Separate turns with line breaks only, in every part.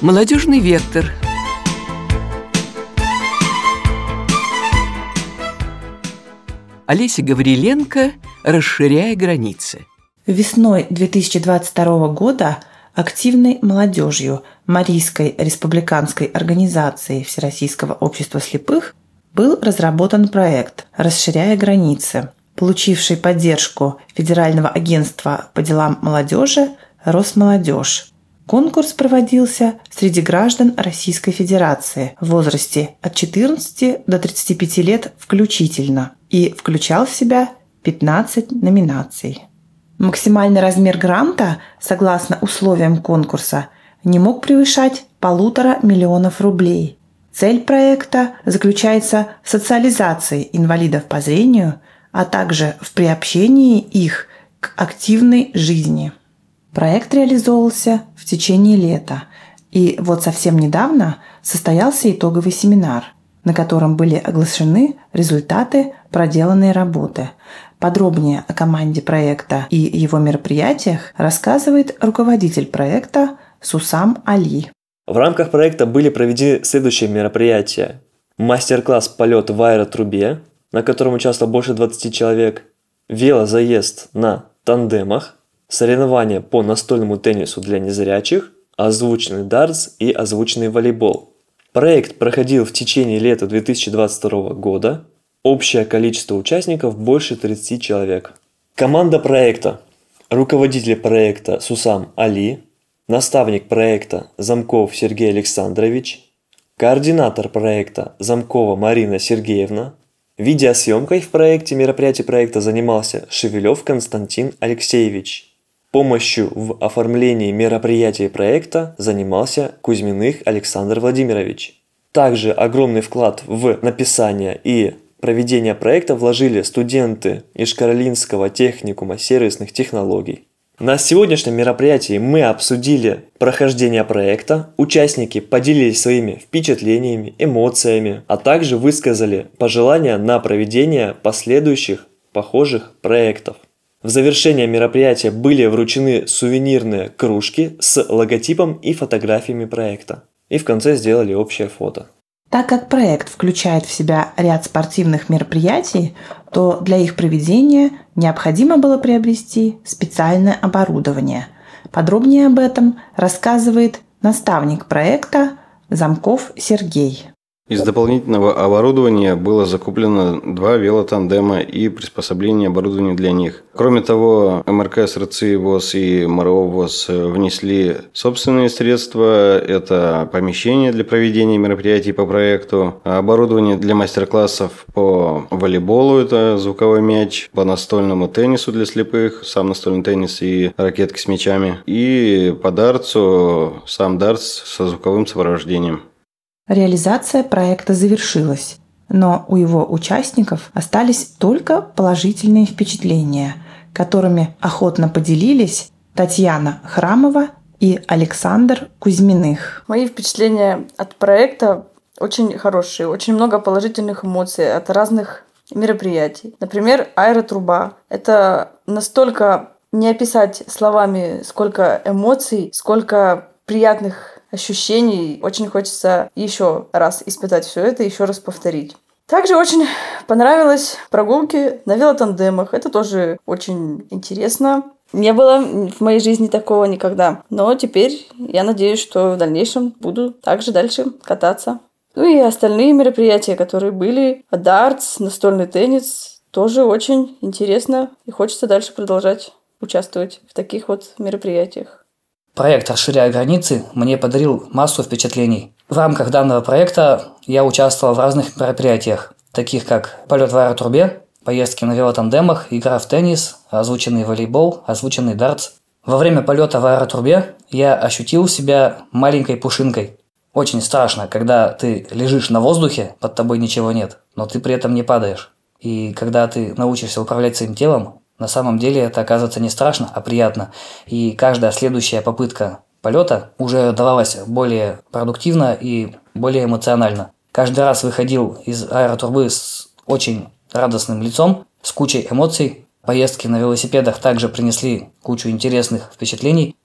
Молодежный вектор. Олеся Гавриленко «Расширяя границы».
Весной 2022 года активной молодежью Марийской республиканской организации Всероссийского общества слепых был разработан проект «Расширяя границы», получивший поддержку Федерального агентства по делам молодежи «Росмолодежь». Конкурс проводился среди граждан Российской Федерации в возрасте от 14 до 35 лет включительно и включал в себя 15 номинаций. Максимальный размер гранта, согласно условиям конкурса, не мог превышать 1,5 миллиона рублей. Цель проекта заключается в социализации инвалидов по зрению, а также в приобщении их к активной жизни. Проект реализовывался в течение лета, и вот совсем недавно состоялся итоговый семинар, на котором были оглашены результаты проделанной работы. Подробнее о команде проекта и его мероприятиях рассказывает руководитель проекта Сусам Али.
В рамках проекта были проведены следующие мероприятия. Мастер-класс «Полет в аэротрубе», на котором участвовало больше 20 человек, велозаезд на тандемах, соревнования по настольному теннису для незрячих, озвученный дартс и озвученный волейбол. Проект проходил в течение лета 2022 года. Общее количество участников больше 30 человек. Команда проекта. Руководитель проекта Сусам Али, наставник проекта Замков Сергей Александрович, координатор проекта Замкова Марина Сергеевна. Видеосъемкой в проекте мероприятий проекта занимался Шевелев Константин Алексеевич. Помощью в оформлении мероприятий проекта занимался Кузьминых Александр Владимирович. Также огромный вклад в написание и проведение проекта вложили студенты Ишкаралинского техникума сервисных технологий. На сегодняшнем мероприятии мы обсудили прохождение проекта, участники поделились своими впечатлениями, эмоциями, а также высказали пожелания на проведение последующих похожих проектов. В завершение мероприятия были вручены сувенирные кружки с логотипом и фотографиями проекта. И в конце сделали общее фото.
Так как проект включает в себя ряд спортивных мероприятий, то для их проведения необходимо было приобрести специальное оборудование. Подробнее об этом рассказывает наставник проекта Замков Сергей.
Из дополнительного оборудования было закуплено 2 велотандема и приспособление оборудования для них. Кроме того, МРК СРЦ ВОС и МРО ВОС внесли собственные средства. Это помещение для проведения мероприятий по проекту, оборудование для мастер-классов по волейболу, это звуковой мяч, по настольному теннису для слепых, сам настольный теннис и ракетки с мячами, и по дартсу, сам дартс со звуковым сопровождением.
Реализация проекта завершилась, но у его участников остались только положительные впечатления, которыми охотно поделились Татьяна Храмова и Александр Кузьминых.
Мои впечатления от проекта очень хорошие, очень много положительных эмоций от разных мероприятий. Например, аэротруба. Это настолько не описать словами, сколько эмоций, сколько приятных ощущений. Очень хочется еще раз испытать все это, еще раз повторить. Также очень понравились прогулки на велотандемах. Это тоже очень интересно. Не было в моей жизни такого никогда. Но теперь я надеюсь, что в дальнейшем буду также дальше кататься. Ну и остальные мероприятия, которые были. Дартс, настольный теннис. Тоже очень интересно. И хочется дальше продолжать участвовать в таких вот мероприятиях.
Проект «Расширяя границы» мне подарил массу впечатлений. В рамках данного проекта я участвовал в разных мероприятиях, таких как полет в аэротрубе, поездки на велотандемах, игра в теннис, озвученный волейбол, озвученный дартс. Во время полета в аэротрубе я ощутил себя маленькой пушинкой. Очень страшно, когда ты лежишь на воздухе, под тобой ничего нет, но ты при этом не падаешь. И когда ты научишься управлять своим телом, на самом деле это оказывается не страшно, а приятно. И каждая следующая попытка полета уже давалась более продуктивно и более эмоционально. Каждый раз выходил из аэротрубы с очень радостным лицом, с кучей эмоций. Поездки на велосипедах также принесли кучу интересных впечатлений.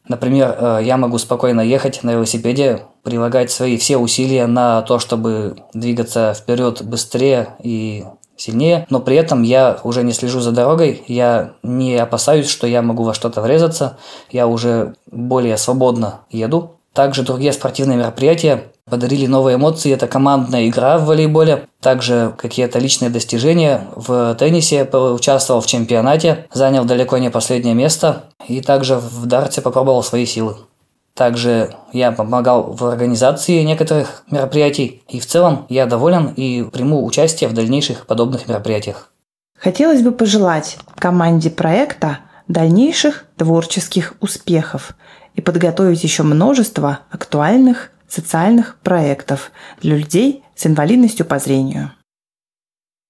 Например, я могу спокойно ехать на велосипеде, прилагать свои все усилия на то, чтобы двигаться вперед быстрее и сильнее, но при этом я уже не слежу за дорогой, я не опасаюсь, что я могу во что-то врезаться, я уже более свободно еду. Также другие спортивные мероприятия подарили новые эмоции, это командная игра в волейболе, также какие-то личные достижения. В теннисе участвовал в чемпионате, занял далеко не последнее место, и также в дарте попробовал свои силы. Также я помогал в организации некоторых мероприятий, и в целом я доволен и приму участие в дальнейших подобных мероприятиях.
Хотелось бы пожелать команде проекта дальнейших творческих успехов и подготовить еще множество актуальных социальных проектов для людей с инвалидностью по зрению.